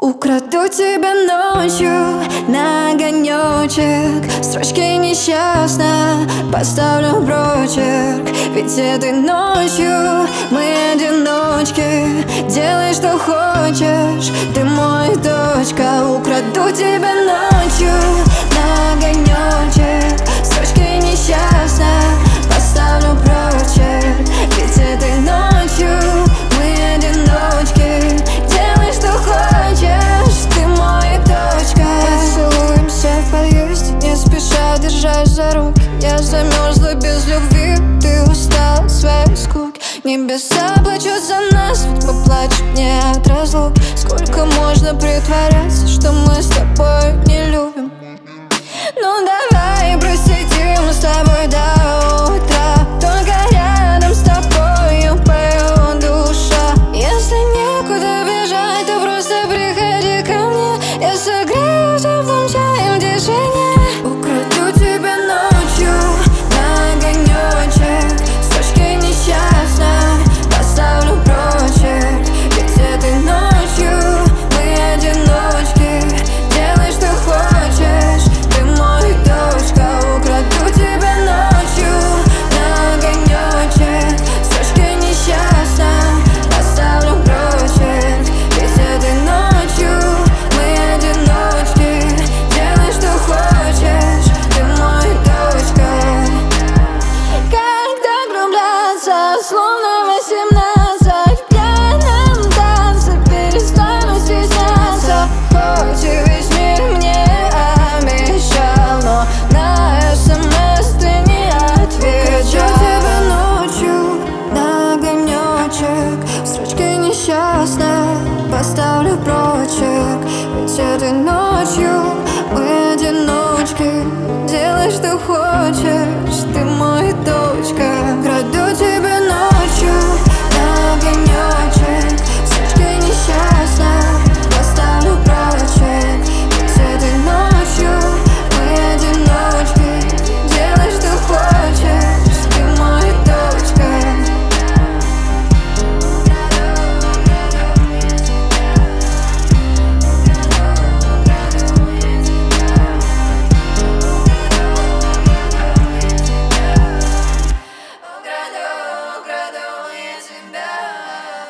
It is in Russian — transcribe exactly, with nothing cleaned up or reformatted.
Украду тебя ночью на огонечек, строчки несчастно поставлю прочерк. Ведь этой ночью мы одиночки. Делай, что хочешь, ты мой точка. Украду тебя ночью на огонечек, строчки несчастно поставлю прочерк. Ведь этой ночью мы одиночки. Делай, что хочешь, ты мой точка. Поцелуемся в подъезде, не спеша, держась за руки. Я замерзла без любви, ты устала от своей скуки. Небеса плачут за нас, ведь мы плачем не от разлуки. Сколько можно притворяться,